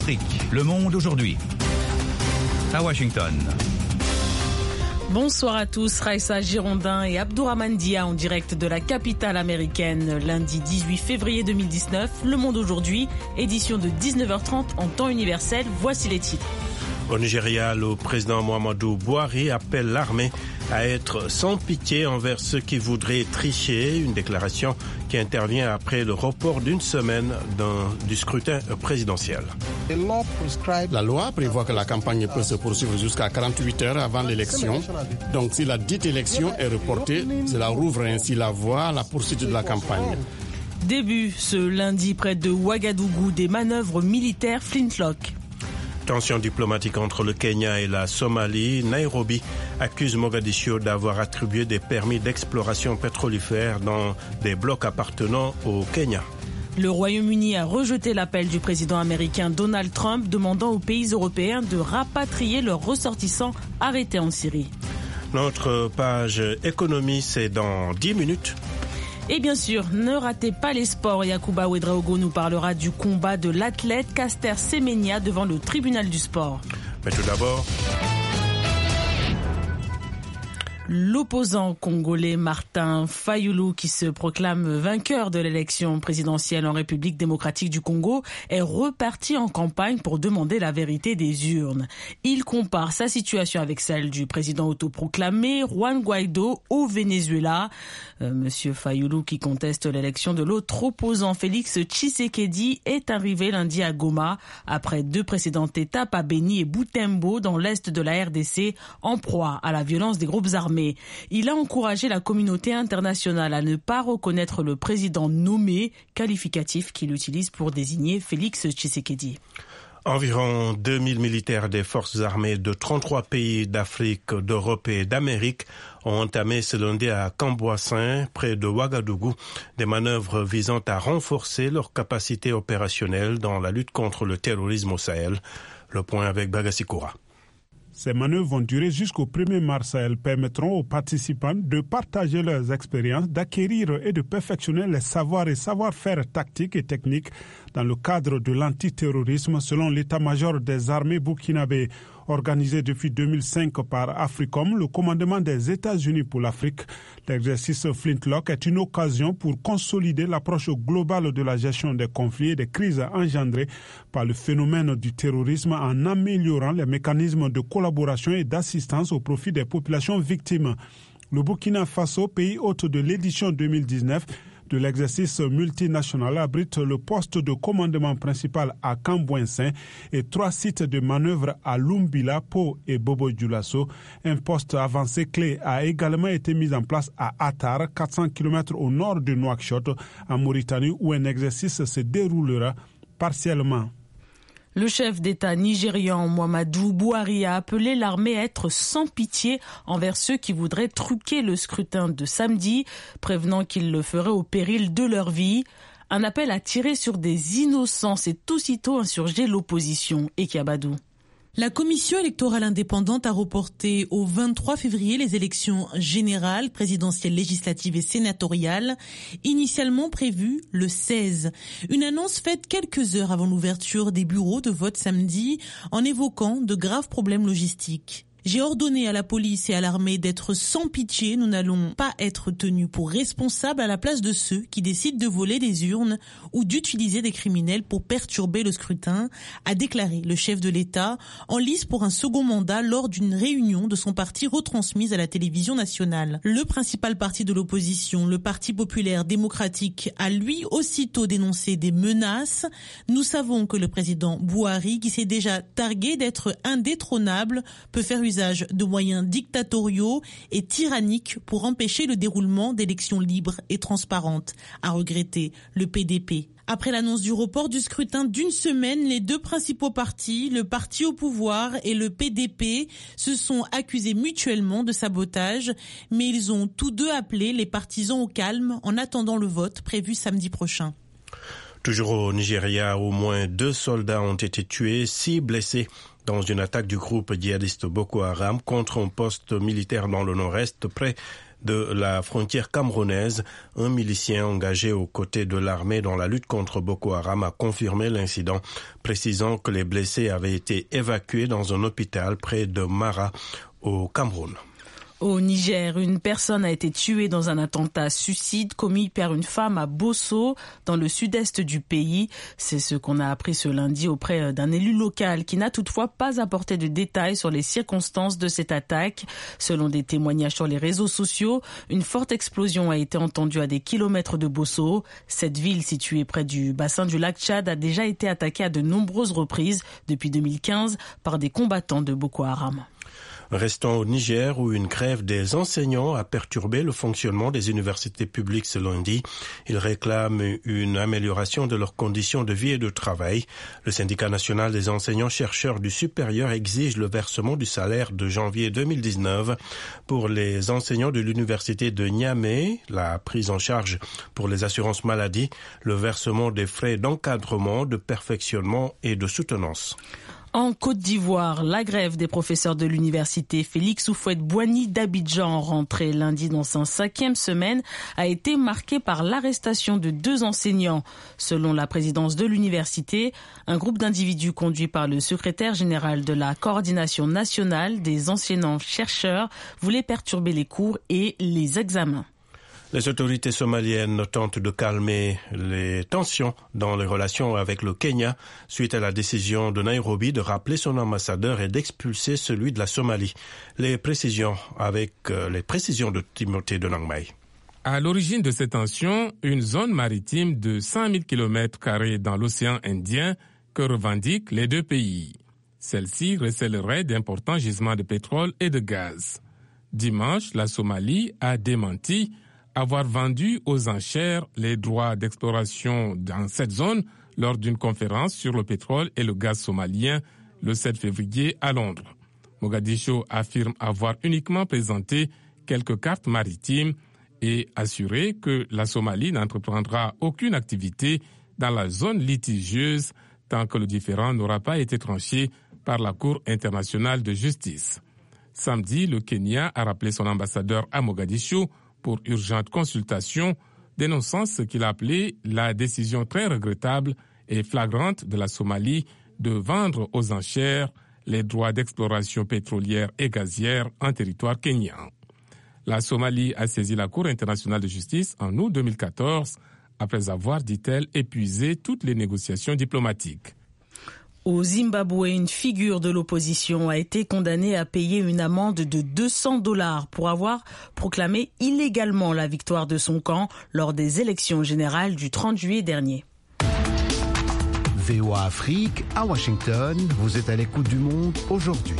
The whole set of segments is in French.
Le Monde aujourd'hui. À Washington. Bonsoir à tous, Raissa Girondin et Abdourahmane Dia en direct de la capitale américaine. Lundi 18 février 2019, Le Monde aujourd'hui, édition de 19h30 en temps universel. Voici les titres. Au Nigeria, le président Muhammadu Buhari appelle l'armée à être sans pitié envers ceux qui voudraient tricher, une déclaration qui intervient après le report d'une semaine du scrutin présidentiel. La loi prévoit que la campagne peut se poursuivre jusqu'à 48 heures avant l'élection. Donc si la dite élection est reportée, cela rouvre ainsi la voie à la poursuite de la campagne. Début ce lundi près de Ouagadougou des manœuvres militaires Flintlock. Tension diplomatique entre le Kenya et la Somalie. Nairobi accuse Mogadiscio d'avoir attribué des permis d'exploration pétrolifère dans des blocs appartenant au Kenya. Le Royaume-Uni a rejeté l'appel du président américain Donald Trump demandant aux pays européens de rapatrier leurs ressortissants arrêtés en Syrie. Notre page économie, c'est dans 10 minutes. Et bien sûr, ne ratez pas les sports. Yacouba Ouedraogo nous parlera du combat de l'athlète Caster Semenya devant le tribunal du sport. Mais tout d'abord... L'opposant congolais Martin Fayulu, qui se proclame vainqueur de l'élection présidentielle en République démocratique du Congo, est reparti en campagne pour demander la vérité des urnes. Il compare sa situation avec celle du président autoproclamé Juan Guaido au Venezuela. Monsieur Fayulu, qui conteste l'élection de l'autre opposant Félix Tshisekedi, est arrivé lundi à Goma après 2 précédentes étapes à Beni et Butembo dans l'est de la RDC, en proie à la violence des groupes armés. Il a encouragé la communauté internationale à ne pas reconnaître le président nommé, qualificatif qu'il utilise pour désigner Félix Tshisekedi. Environ 2000 militaires des forces armées de 33 pays d'Afrique, d'Europe et d'Amérique ont entamé ce lundi à Kambouassin, près de Ouagadougou, des manœuvres visant à renforcer leurs capacités opérationnelles dans la lutte contre le terrorisme au Sahel. Le point avec Bagassi Koura. Ces manœuvres vont durer jusqu'au 1er mars. Elles permettront aux participants de partager leurs expériences, d'acquérir et de perfectionner les savoirs et savoir-faire tactiques et techniques dans le cadre de l'antiterrorisme selon l'état-major des armées burkinabé. Organisé depuis 2005 par Africom, le commandement des États-Unis pour l'Afrique, l'exercice Flintlock est une occasion pour consolider l'approche globale de la gestion des conflits et des crises engendrées par le phénomène du terrorisme en améliorant les mécanismes de collaboration et d'assistance au profit des populations victimes. Le Burkina Faso, pays hôte de l'édition 2019, de l'exercice multinational abrite le poste de commandement principal à Kambouassin et 3 sites de manœuvre à Lumbila, Po et Bobo-Dioulasso. Un poste avancé clé a également été mis en place à Attar, 400 km au nord de Nouakchott, en Mauritanie, où un exercice se déroulera partiellement. Le chef d'État nigérian Muhammadu Buhari a appelé l'armée à être sans pitié envers ceux qui voudraient truquer le scrutin de samedi, prévenant qu'ils le feraient au péril de leur vie. Un appel à tirer sur des innocents s'est aussitôt insurgé l'opposition. Eki Abadou. La commission électorale indépendante a reporté au 23 février les élections générales, présidentielles, législatives et sénatoriales, initialement prévues le 16. Une annonce faite quelques heures avant l'ouverture des bureaux de vote samedi en évoquant de graves problèmes logistiques. J'ai ordonné à la police et à l'armée d'être sans pitié. Nous n'allons pas être tenus pour responsables à la place de ceux qui décident de voler des urnes ou d'utiliser des criminels pour perturber le scrutin, a déclaré le chef de l'État en lice pour un second mandat lors d'une réunion de son parti retransmise à la télévision nationale. Le principal parti de l'opposition, le Parti populaire démocratique, a lui aussitôt dénoncé des menaces. Nous savons que le président Buhari, qui s'est déjà targué d'être indétrônable, peut faire usage de moyens dictatoriaux et tyranniques pour empêcher le déroulement d'élections libres et transparentes, a regretté le PDP. Après l'annonce du report du scrutin d'une semaine, les 2 principaux partis, le parti au pouvoir et le PDP, se sont accusés mutuellement de sabotage, mais ils ont tous 2 appelé les partisans au calme en attendant le vote prévu samedi prochain. Toujours au Nigeria, au moins 2 soldats ont été tués, 6 blessés dans une attaque du groupe djihadiste Boko Haram contre un poste militaire dans le nord-est près de la frontière camerounaise. Un milicien engagé aux côtés de l'armée dans la lutte contre Boko Haram a confirmé l'incident, précisant que les blessés avaient été évacués dans un hôpital près de Mara, au Cameroun. Au Niger, une personne a été tuée dans un attentat suicide commis par une femme à Bosso, dans le sud-est du pays. C'est ce qu'on a appris ce lundi auprès d'un élu local qui n'a toutefois pas apporté de détails sur les circonstances de cette attaque. Selon des témoignages sur les réseaux sociaux, une forte explosion a été entendue à des kilomètres de Bosso. Cette ville située près du bassin du lac Tchad a déjà été attaquée à de nombreuses reprises depuis 2015 par des combattants de Boko Haram. Restons au Niger où une grève des enseignants a perturbé le fonctionnement des universités publiques ce lundi. Ils réclament une amélioration de leurs conditions de vie et de travail. Le syndicat national des enseignants-chercheurs du supérieur exige le versement du salaire de janvier 2019 pour les enseignants de l'université de Niamey, la prise en charge pour les assurances maladie, le versement des frais d'encadrement, de perfectionnement et de soutenance. En Côte d'Ivoire, la grève des professeurs de l'université Félix Houphouët-Boigny d'Abidjan, rentrée lundi dans sa 5e semaine, a été marquée par l'arrestation de 2 enseignants. Selon la présidence de l'université, un groupe d'individus conduit par le secrétaire général de la coordination nationale des enseignants-chercheurs voulait perturber les cours et les examens. Les autorités somaliennes tentent de calmer les tensions dans les relations avec le Kenya suite à la décision de Nairobi de rappeler son ambassadeur et d'expulser celui de la Somalie. Les précisions de Timothée Denangmai. À l'origine de ces tensions, une zone maritime de 100 000 km² dans l'océan Indien que revendiquent les 2 pays. Celle-ci recèlerait d'importants gisements de pétrole et de gaz. Dimanche, la Somalie a démenti avoir vendu aux enchères les droits d'exploration dans cette zone lors d'une conférence sur le pétrole et le gaz somalien le 7 février à Londres. Mogadiscio affirme avoir uniquement présenté quelques cartes maritimes et assuré que la Somalie n'entreprendra aucune activité dans la zone litigieuse tant que le différend n'aura pas été tranché par la Cour internationale de justice. Samedi, le Kenya a rappelé son ambassadeur à Mogadiscio pour urgente consultation, dénonçant ce qu'il a appelé la décision très regrettable et flagrante de la Somalie de vendre aux enchères les droits d'exploration pétrolière et gazière en territoire kenyan. La Somalie a saisi la Cour internationale de justice en août 2014, après avoir, dit-elle, épuisé toutes les négociations diplomatiques. Au Zimbabwe, une figure de l'opposition a été condamnée à payer une amende de $200 pour avoir proclamé illégalement la victoire de son camp lors des élections générales du 30 juillet dernier. VOA Afrique, à Washington, vous êtes à l'écoute du monde aujourd'hui.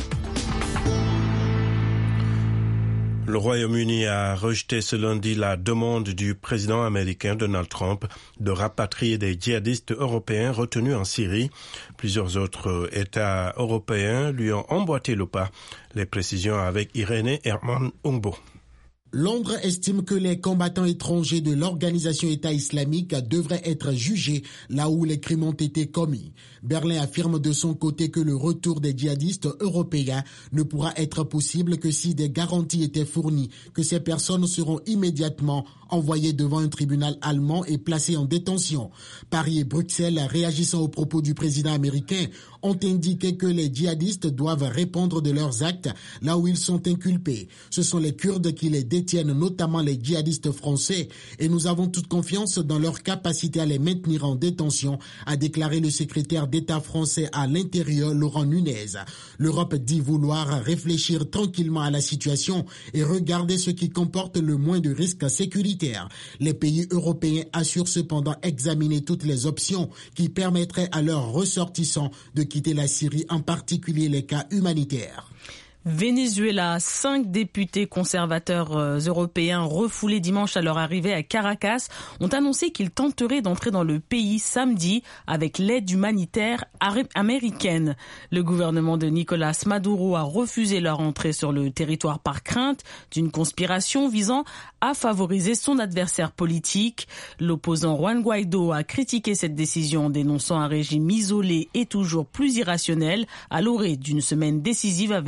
Le Royaume-Uni a rejeté ce lundi la demande du président américain Donald Trump de rapatrier des djihadistes européens retenus en Syrie. Plusieurs autres États européens lui ont emboîté le pas. Les précisions avec Irénée Herman-Ungbo. Londres estime que les combattants étrangers de l'organisation État islamique devraient être jugés là où les crimes ont été commis. Berlin affirme de son côté que le retour des djihadistes européens ne pourra être possible que si des garanties étaient fournies que ces personnes seront immédiatement envoyées devant un tribunal allemand et placées en détention. Paris et Bruxelles, réagissant aux propos du président américain, ont indiqué que les djihadistes doivent répondre de leurs actes là où ils sont inculpés. Ce sont les Kurdes qui les détiennent, notamment les djihadistes français, et nous avons toute confiance dans leur capacité à les maintenir en détention, a déclaré le secrétaire d'État français à l'Intérieur, Laurent Nunez. L'Europe dit vouloir réfléchir tranquillement à la situation et regarder ce qui comporte le moins de risques sécuritaires. Les pays européens assurent cependant examiner toutes les options qui permettraient à leurs ressortissants de quitter la Syrie, en particulier les cas humanitaires. Venezuela, 5 députés conservateurs européens refoulés dimanche à leur arrivée à Caracas ont annoncé qu'ils tenteraient d'entrer dans le pays samedi avec l'aide humanitaire américaine. Le gouvernement de Nicolás Maduro a refusé leur entrée sur le territoire par crainte d'une conspiration visant à favoriser son adversaire politique. L'opposant Juan Guaido a critiqué cette décision, dénonçant un régime isolé et toujours plus irrationnel à l'orée d'une semaine décisive avec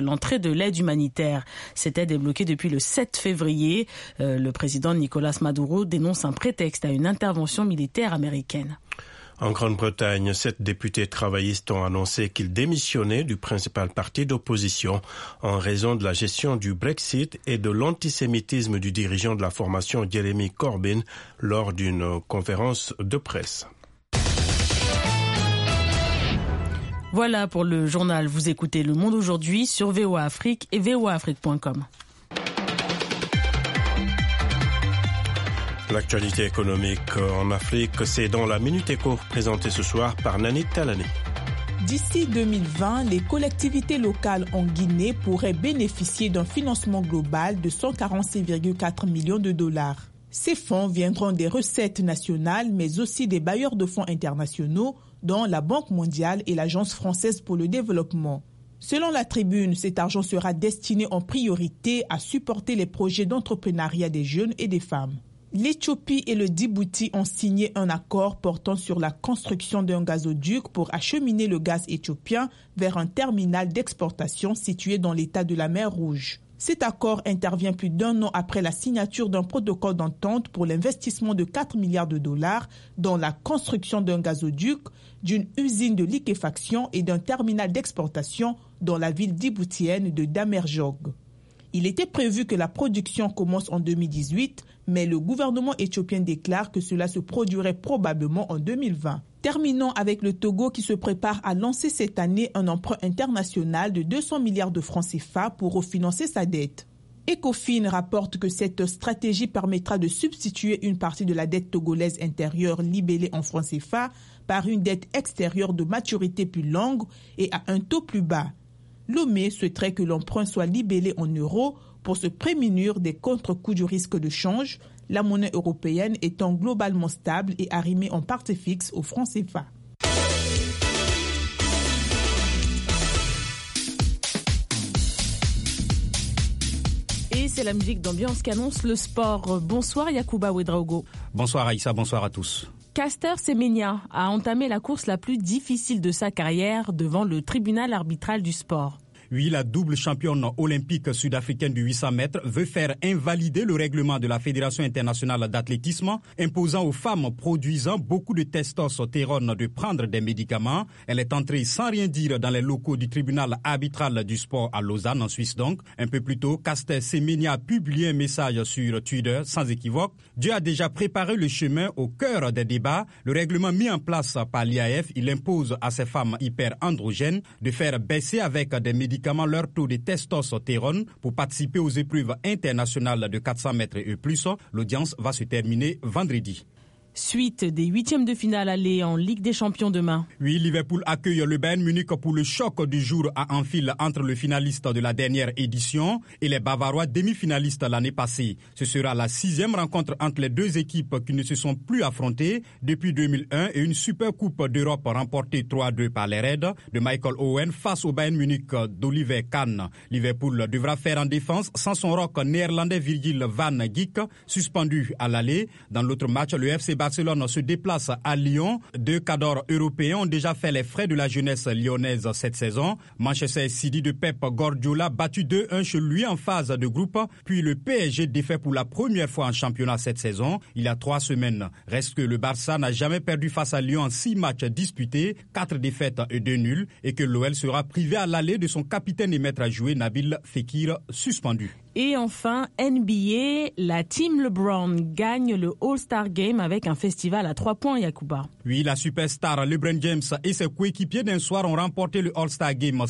l'entrée de l'aide humanitaire. Cette aide est bloquée depuis le 7 février. Le président Nicolas Maduro dénonce un prétexte à une intervention militaire américaine. En Grande-Bretagne, 7 députés travaillistes ont annoncé qu'ils démissionnaient du principal parti d'opposition en raison de la gestion du Brexit et de l'antisémitisme du dirigeant de la formation Jeremy Corbyn lors d'une conférence de presse. Voilà pour le journal. Vous écoutez Le Monde aujourd'hui sur VOA Afrique et voaafrique.com. L'actualité économique en Afrique, c'est dans la Minute Éco présentée ce soir par Nani Talani. D'ici 2020, les collectivités locales en Guinée pourraient bénéficier d'un financement global de 146,4 millions de dollars. Ces fonds viendront des recettes nationales, mais aussi des bailleurs de fonds internationaux, dont la Banque mondiale et l'Agence française pour le développement. Selon la Tribune, cet argent sera destiné en priorité à supporter les projets d'entrepreneuriat des jeunes et des femmes. L'Éthiopie et le Djibouti ont signé un accord portant sur la construction d'un gazoduc pour acheminer le gaz éthiopien vers un terminal d'exportation situé dans l'état de la mer Rouge. Cet accord intervient plus d'un an après la signature d'un protocole d'entente pour l'investissement de 4 milliards de dollars dans la construction d'un gazoduc, d'une usine de liquéfaction et d'un terminal d'exportation dans la ville djiboutienne de Damerjog. Il était prévu que la production commence en 2018, mais le gouvernement éthiopien déclare que cela se produirait probablement en 2020. Terminons avec le Togo qui se prépare à lancer cette année un emprunt international de 200 milliards de francs CFA pour refinancer sa dette. Ecofin rapporte que cette stratégie permettra de substituer une partie de la dette togolaise intérieure libellée en francs CFA par une dette extérieure de maturité plus longue et à un taux plus bas. Lomé souhaiterait que l'emprunt soit libellé en euros pour se prémunir des contre-coups du risque de change, la monnaie européenne étant globalement stable et arrimée en partie fixe au franc CFA. Et c'est la musique d'ambiance qu'annonce le sport. Bonsoir Yacouba Ouedraogo. Bonsoir Aïssa, bonsoir à tous. Caster Semenya a entamé la course la plus difficile de sa carrière devant le tribunal arbitral du sport. Oui, la double championne olympique sud-africaine du 800 mètres veut faire invalider le règlement de la Fédération internationale d'athlétisme imposant aux femmes produisant beaucoup de testostérone de prendre des médicaments. Elle est entrée sans rien dire dans les locaux du tribunal arbitral du sport à Lausanne, en Suisse donc. Un peu plus tôt, Caster Semenya a publié un message sur Twitter sans équivoque. Dieu a déjà préparé le chemin au cœur des débats. Le règlement mis en place par l'IAF, il impose à ces femmes hyperandrogènes de faire baisser avec des médicaments leur taux de testostérone pour participer aux épreuves internationales de 400 mètres et plus. L'audience va se terminer vendredi. Suite des huitièmes de finale aller en Ligue des Champions demain. Oui, Liverpool accueille le Bayern Munich pour le choc du jour à Anfield entre le finaliste de la dernière édition et les Bavarois demi-finalistes l'année passée. Ce sera la 6e rencontre entre les deux équipes qui ne se sont plus affrontées depuis 2001 et une super coupe d'Europe remportée 3-2 par les Reds de Michael Owen face au Bayern Munich d'Oliver Kahn. Liverpool devra faire en défense sans son rock néerlandais Virgil van Dijk, suspendu à l'aller. Dans l'autre match, le FC Barcelone se déplace à Lyon. 2 cadors européens ont déjà fait les frais de la jeunesse lyonnaise cette saison. Manchester City de Pep Guardiola battu 2-1 chez lui en phase de groupe. Puis le PSG défait pour la première fois en championnat cette saison, il y a 3 semaines. Reste que le Barça n'a jamais perdu face à Lyon en 6 matchs disputés, 4 défaites et 2 nuls. Et que l'OL sera privé à l'aller de son capitaine et maître à jouer Nabil Fekir, suspendu. Et enfin, NBA, la team LeBron gagne le All-Star Game avec un festival à 3 points, Yacouba. Oui, la superstar LeBron James et ses coéquipiers d'un soir ont remporté le All-Star Game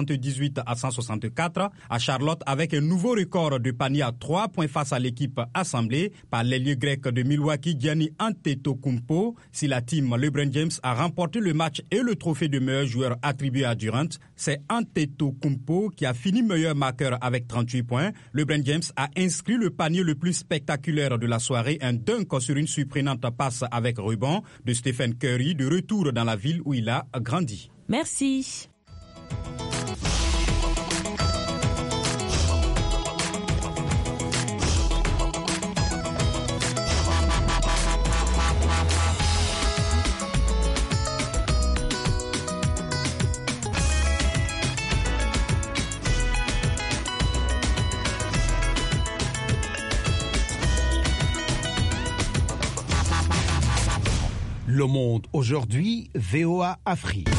178 à 164 à Charlotte avec un nouveau record de panier à 3 points face à l'équipe assemblée par l'ailier grec de Milwaukee, Giannis Antetokounmpo. Si la team LeBron James a remporté le match et le trophée de meilleur joueur attribué à Durant, c'est Antetokounmpo qui a fini meilleur marqueur avec 38 points. LeBron James a inscrit le panier le plus spectaculaire de la soirée, un dunk sur une surprenante passe avec ruban de Stephen Curry, de retour dans la ville où il a grandi. Merci. Le Monde aujourd'hui, VOA Afrique.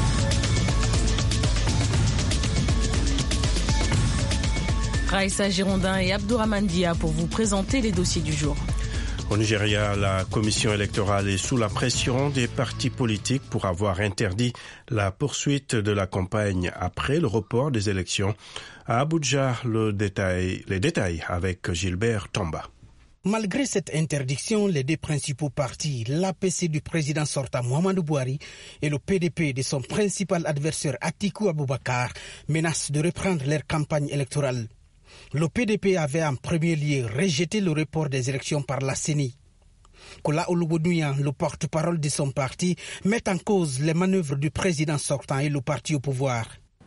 Raïssa Girondin et Abdourahmane Dia pour vous présenter les dossiers du jour. Au Nigeria, la commission électorale est sous la pression des partis politiques pour avoir interdit la poursuite de la campagne après le report des élections. À Abuja, les détails avec Gilbert Tamba. Malgré cette interdiction, les deux principaux partis, l'APC du président sortant Muhammadu Buhari et le PDP de son principal adversaire Atiku Abubakar, menacent de reprendre leur campagne électorale. Le PDP avait en premier lieu rejeté le report des élections par la CENI. Kola Olugbodouyan, le porte-parole de son parti, met en cause les manœuvres du président sortant et le parti au pouvoir.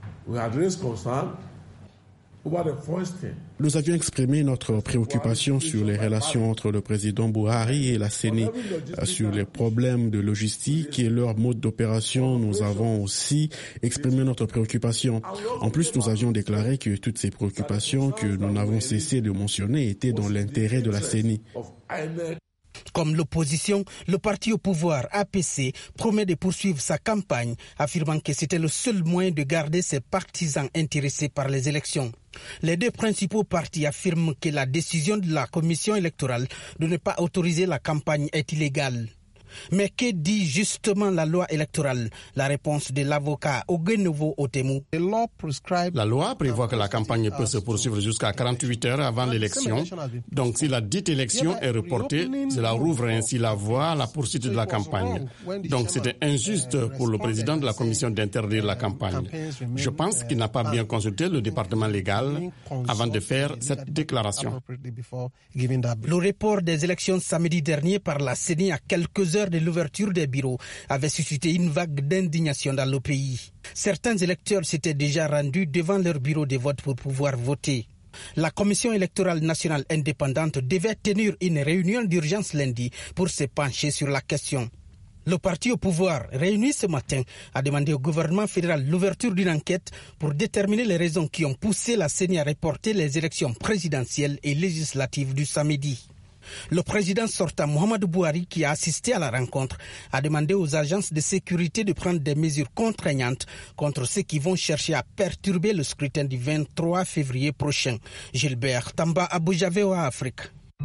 Nous avions exprimé notre préoccupation sur les relations entre le président Buhari et la CENI, sur les problèmes de logistique et leur mode d'opération. Nous avons aussi exprimé notre préoccupation. En plus, nous avions déclaré que toutes ces préoccupations que nous n'avons cessé de mentionner étaient dans l'intérêt de la CENI. Comme l'opposition, le parti au pouvoir, APC, promet de poursuivre sa campagne, affirmant que c'était le seul moyen de garder ses partisans intéressés par les élections. Les deux principaux partis affirment que la décision de la commission électorale de ne pas autoriser la campagne est illégale. Mais que dit justement la loi électorale? La réponse de l'avocat Ogenovo Otemu. La loi prévoit que la campagne peut se poursuivre jusqu'à 48 heures avant l'élection. Donc si la dite élection est reportée, cela rouvre ainsi la voie à la poursuite de la campagne. Donc c'était injuste pour le président de la commission d'interdire la campagne. Je pense qu'il n'a pas bien consulté le département légal avant de faire cette déclaration. Le report des élections samedi dernier par la CENI à quelques heures de l'ouverture des bureaux avait suscité une vague d'indignation dans le pays. Certains électeurs s'étaient déjà rendus devant leur bureau de vote pour pouvoir voter. La Commission électorale nationale indépendante devait tenir une réunion d'urgence lundi pour se pencher sur la question. Le parti au pouvoir, réuni ce matin, a demandé au gouvernement fédéral l'ouverture d'une enquête pour déterminer les raisons qui ont poussé la CENI à reporter les élections présidentielles et législatives du samedi. Le président sortant Muhammadu Buhari, qui a assisté à la rencontre, a demandé aux agences de sécurité de prendre des mesures contraignantes contre ceux qui vont chercher à perturber le scrutin du 23 février prochain. Gilbert Tamba, Abuja, VOA Afrique.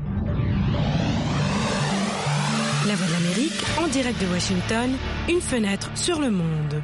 La Voix de l'Amérique, en direct de Washington, une fenêtre sur le monde.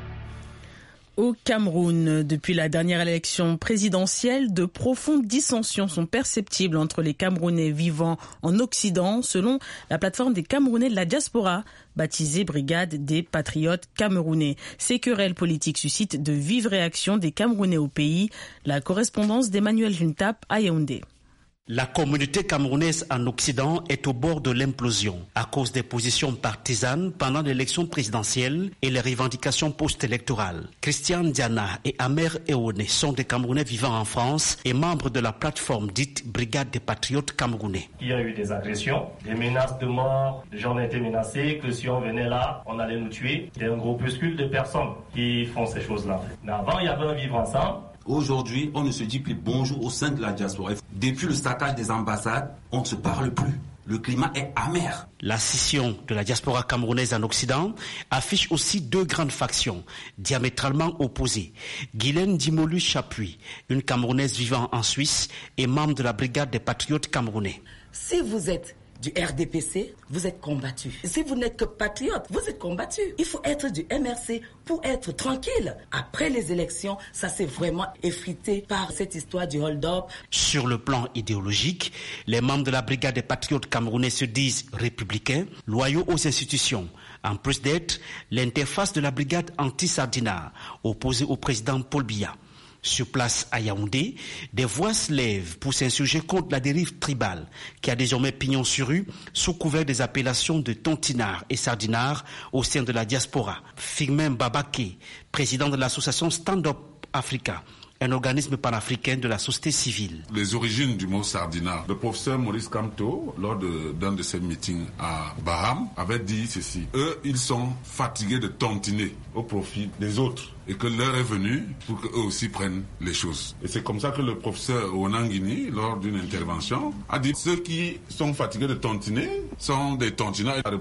Au Cameroun, depuis la dernière élection présidentielle, de profondes dissensions sont perceptibles entre les Camerounais vivant en Occident, selon la plateforme des Camerounais de la diaspora, baptisée Brigade des Patriotes Camerounais. Ces querelles politiques suscitent de vives réactions des Camerounais au pays. La correspondance d'Emmanuel Juntap à Yaoundé. La communauté camerounaise en Occident est au bord de l'implosion à cause des positions partisanes pendant l'élection présidentielle et les revendications post-électorales. Christian Diana et Amer Eone sont des Camerounais vivant en France et membres de la plateforme dite Brigade des Patriotes Camerounais. Il y a eu des agressions, des menaces de mort, les gens ont été menacés que si on venait là, on allait nous tuer. Il y a un groupuscule de personnes qui font ces choses-là. Mais avant, il y avait un vivre ensemble. Aujourd'hui, on ne se dit plus bonjour au sein de la diaspora. Depuis le saccage des ambassades, on ne se parle plus. Le climat est amer. La scission de la diaspora camerounaise en Occident affiche aussi deux grandes factions diamétralement opposées. Guylaine Dimolu Chapuis, une Camerounaise vivant en Suisse et membre de la Brigade des Patriotes Camerounais. Si vous êtes du RDPC, vous êtes combattu. Si vous n'êtes que patriote, vous êtes combattu. Il faut être du MRC pour être tranquille. Après les élections, ça s'est vraiment effrité par cette histoire du hold-up. Sur le plan idéologique, les membres de la Brigade des Patriotes Camerounais se disent républicains, loyaux aux institutions. En plus d'être l'interface de la Brigade anti-Sardina, opposée au président Paul Biya. Sur place à Yaoundé, des voix se lèvent pour s'insurger contre la dérive tribale qui a désormais pignon sur rue sous couvert des appellations de tontinard et sardinard au sein de la diaspora. Firmin Babaké, président de l'association Stand Up Africa, un organisme panafricain de la société civile. Les origines du mot sardinard. Le professeur Maurice Kamto, lors d'un de ses meetings à Baham, avait dit ceci. Eux, ils sont fatigués de tontiner au profit des autres et que l'heure est venue pour qu'eux aussi prennent les choses. Et c'est comme ça que le professeur Onangini, lors d'une intervention, a dit ceux qui sont fatigués de tontiner sont des tontinards. La réplique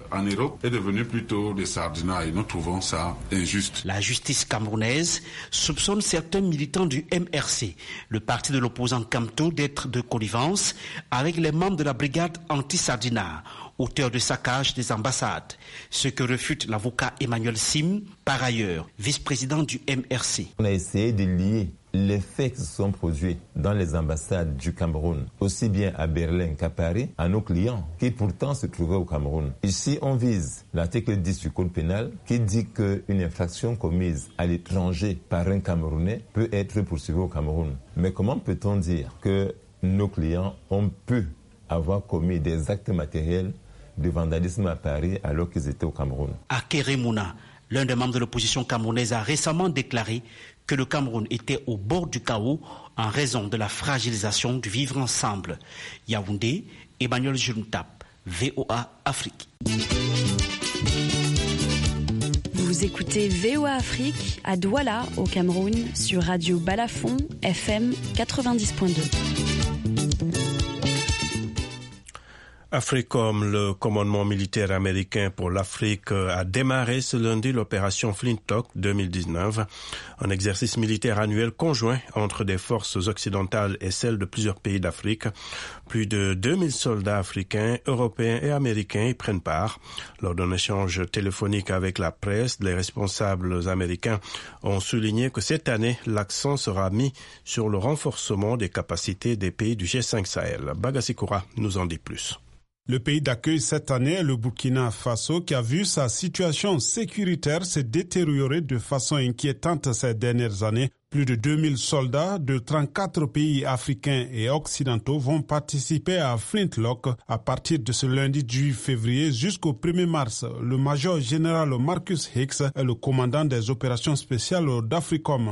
en Europe est devenu plutôt des sardinats et nous trouvons ça injuste. La justice camerounaise soupçonne certains militants du MRC, le parti de l'opposant Kamto, d'être de connivence avec les membres de la brigade anti-sardinat, auteur de saccage des ambassades, ce que refute l'avocat Emmanuel Sim, par ailleurs vice-président du MRC. On a essayé de lier les faits qui se sont produits dans les ambassades du Cameroun, aussi bien à Berlin qu'à Paris, à nos clients qui pourtant se trouvaient au Cameroun. Ici, on vise l'article 10 du Code pénal qui dit qu'une infraction commise à l'étranger par un Camerounais peut être poursuivie au Cameroun. Mais comment peut-on dire que nos clients ont pu avoir commis des actes matériels de vandalisme à Paris alors qu'ils étaient au Cameroun? Akere Mouna, l'un des membres de l'opposition camerounaise, a récemment déclaré que le Cameroun était au bord du chaos en raison de la fragilisation du vivre ensemble. Yaoundé, Emmanuel Juntap, VOA Afrique. Vous écoutez VOA Afrique à Douala, au Cameroun, sur Radio Balafon, FM 90.2. AFRICOM, le commandement militaire américain pour l'Afrique, a démarré ce lundi l'opération Flintlock 2019, un exercice militaire annuel conjoint entre des forces occidentales et celles de plusieurs pays d'Afrique. Plus de 2000 soldats africains, européens et américains y prennent part. Lors d'un échange téléphonique avec la presse, les responsables américains ont souligné que cette année, l'accent sera mis sur le renforcement des capacités des pays du G5 Sahel. Bagasikoura nous en dit plus. Le pays d'accueil cette année est le Burkina Faso qui a vu sa situation sécuritaire se détériorer de façon inquiétante ces dernières années. Plus de 2000 soldats de 34 pays africains et occidentaux vont participer à Flintlock à partir de ce lundi 18 février jusqu'au 1er mars. Le major général Marcus Hicks est le commandant des opérations spéciales d'AFRICOM.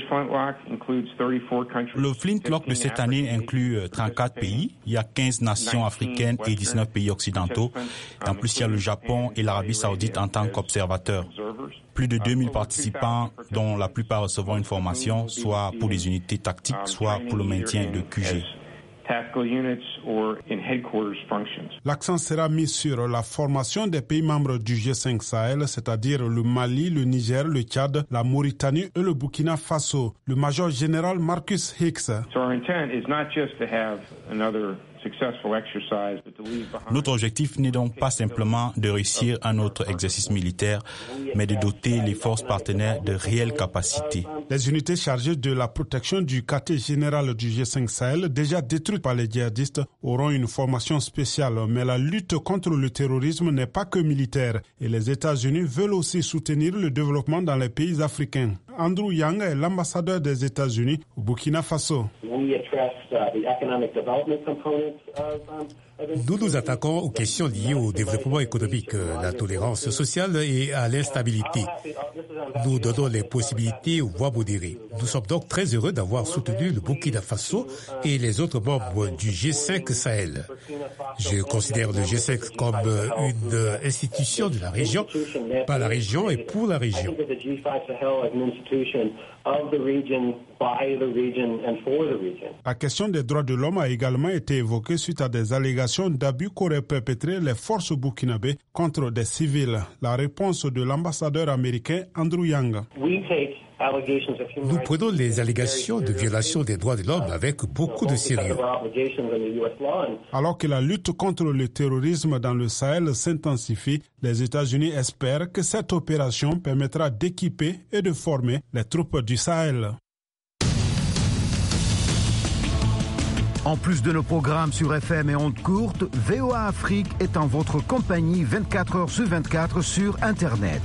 Le Flintlock de cette année inclut 34 pays. Il y a 15 nations africaines et 19 pays occidentaux. En plus, il y a le Japon et l'Arabie Saoudite en tant qu'observateurs. Plus de 2000 participants, dont la plupart recevront une formation, soit pour les unités tactiques, soit pour le maintien de QG. L'accent sera mis sur la formation des pays membres du G5 Sahel, c'est-à-dire le Mali, le Niger, le Tchad, la Mauritanie et le Burkina Faso. Le major général Marcus Hicks. Notre objectif n'est donc pas simplement de réussir un autre exercice militaire, mais de doter les forces partenaires de réelles capacités. Les unités chargées de la protection du quartier général du G5 Sahel, déjà détruites par les djihadistes, auront une formation spéciale. Mais la lutte contre le terrorisme n'est pas que militaire. Et les États-Unis veulent aussi soutenir le développement dans les pays africains. Andrew Yang est l'ambassadeur des États-Unis au Burkina Faso. Nous nous attaquons aux questions liées au développement économique, la tolérance sociale et à l'instabilité. Nous donnons les possibilités aux voies modérées. Nous sommes donc très heureux d'avoir soutenu le Burkina Faso et les autres membres du G5 Sahel. Je considère le G5 comme une institution de la région, par la région et pour la région. La question des droits de l'homme a également été évoquée suite à des allégations d'abus qu'auraient perpétrés les forces burkinabées contre des civils. La réponse de l'ambassadeur américain Andrew Yang. Nous prenons les allégations de violation des droits de l'homme avec beaucoup de sérieux. Alors que la lutte contre le terrorisme dans le Sahel s'intensifie, les États-Unis espèrent que cette opération permettra d'équiper et de former les troupes du Sahel. En plus de nos programmes sur FM et ondes courtes, VOA Afrique est en votre compagnie 24 heures sur 24 sur Internet.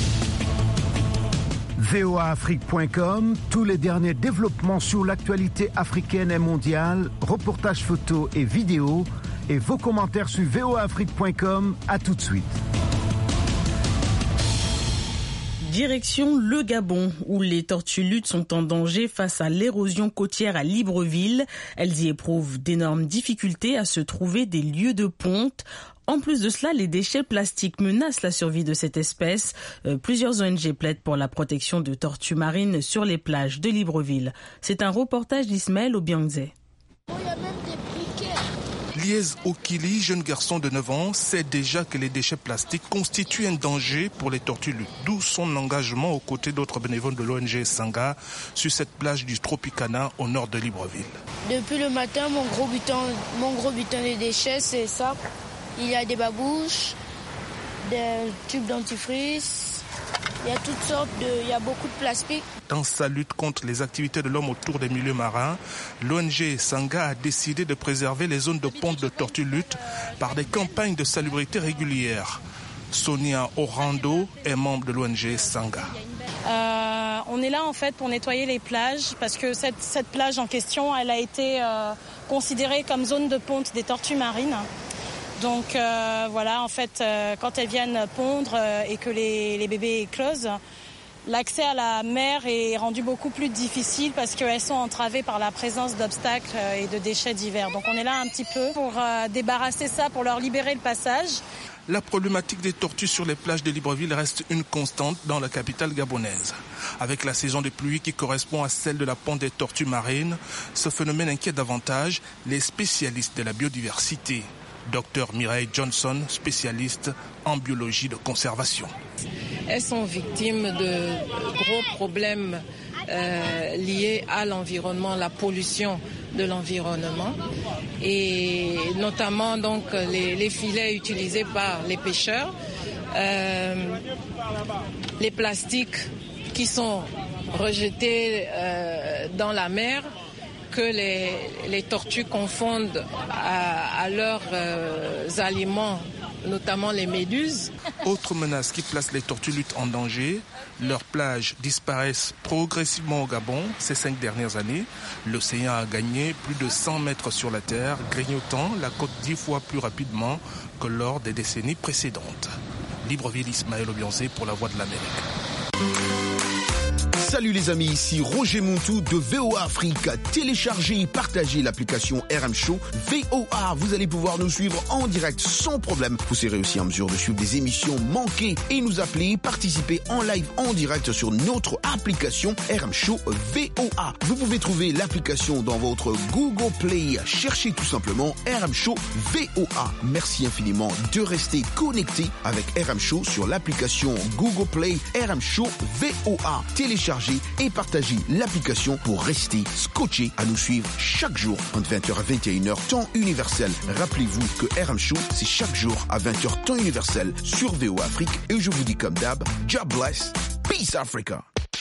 voaafrique.com, tous les derniers développements sur l'actualité africaine et mondiale, reportages photos et vidéos, et vos commentaires sur voaafrique.com. À tout de suite. Direction le Gabon, où les tortues luttes sont en danger face à l'érosion côtière à Libreville. Elles y éprouvent d'énormes difficultés à se trouver des lieux de ponte. En plus de cela, les déchets plastiques menacent la survie de cette espèce. Plusieurs ONG plaident pour la protection de tortues marines sur les plages de Libreville. C'est un reportage d'Ismaël Obiangze. Ilyes Okili, jeune garçon de 9 ans, sait déjà que les déchets plastiques constituent un danger pour les tortues luttes, d'où son engagement aux côtés d'autres bénévoles de l'ONG Sanga sur cette plage du Tropicana au nord de Libreville. Depuis le matin, mon gros butin de déchets, c'est ça. Il y a des babouches, des tubes dentifrice, il y a beaucoup de plastique. Dans sa lutte contre les activités de l'homme autour des milieux marins, l'ONG Sanga a décidé de préserver les zones de ponte de tortues luttes par des campagnes de salubrité régulières. Sonia Orando est membre de l'ONG Sanga. On est là en fait pour nettoyer les plages parce que cette plage en question, elle a été considérée comme zone de ponte des tortues marines. Donc voilà, en fait, quand elles viennent pondre et que les bébés éclosent, l'accès à la mer est rendu beaucoup plus difficile parce qu'elles sont entravées par la présence d'obstacles et de déchets divers. Donc on est là un petit peu pour débarrasser ça, pour leur libérer le passage. La problématique des tortues sur les plages de Libreville reste une constante dans la capitale gabonaise. Avec la saison de pluie qui correspond à celle de la ponte des tortues marines, ce phénomène inquiète davantage les spécialistes de la biodiversité. Dr Mireille Johnson, spécialiste en biologie de conservation. Elles sont victimes de gros problèmes liés à l'environnement, la pollution de l'environnement et notamment donc les filets utilisés par les pêcheurs, les plastiques qui sont rejetés dans la mer que les tortues confondent à leurs aliments, notamment les méduses. Autre menace qui place les tortues luttes en danger, leurs plages disparaissent progressivement au Gabon ces 5 dernières années. L'océan a gagné plus de 100 mètres sur la terre, grignotant la côte 10 fois plus rapidement que lors des décennies précédentes. Libreville, Ismaël Obiancé pour la Voix de l'Amérique. Salut les amis, ici Roger Montou de VOA Afrique. Téléchargez et partagez l'application RM Show VOA. Vous allez pouvoir nous suivre en direct sans problème. Vous serez aussi en mesure de suivre des émissions manquées et nous appeler, participer en live en direct sur notre application RM Show VOA. Vous pouvez trouver l'application dans votre Google Play. Cherchez tout simplement RM Show VOA. Merci infiniment de rester connecté avec RM Show sur l'application Google Play RM Show VOA. Téléchargez et partagez l'application pour rester scotché à nous suivre chaque jour entre 20h à 21h temps universel. Rappelez-vous que RM Show, c'est chaque jour à 20h temps universel sur VOA Afrique. Et je vous dis comme d'hab, God bless, peace Africa.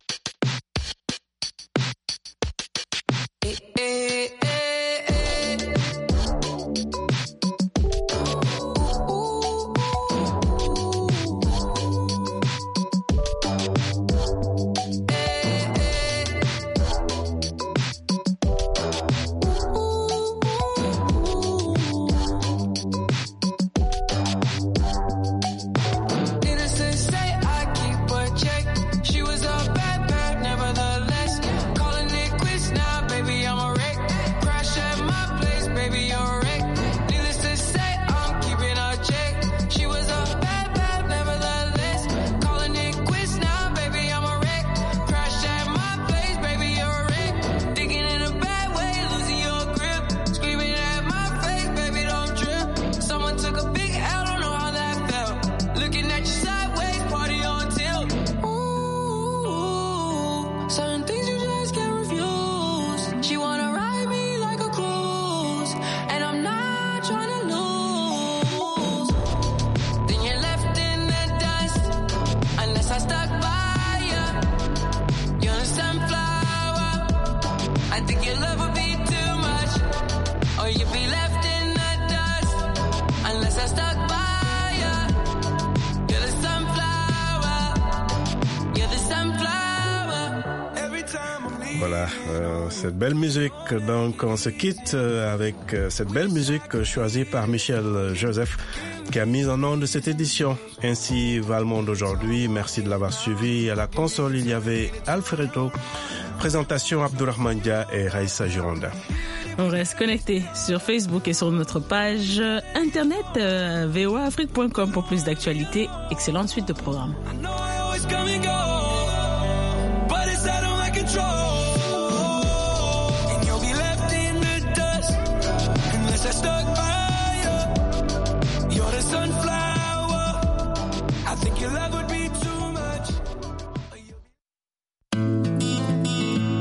Voilà, cette belle musique. Donc, on se quitte avec cette belle musique choisie par Michel Joseph qui a mis en onde cette édition. Ainsi va le monde aujourd'hui. Merci de l'avoir suivi. À la console, il y avait Alfredo. Présentation Abdourahmane Dia et Raïssa Gironda. On reste connecté sur Facebook et sur notre page internet voaafrique.com pour plus d'actualités. Excellente suite de programmes.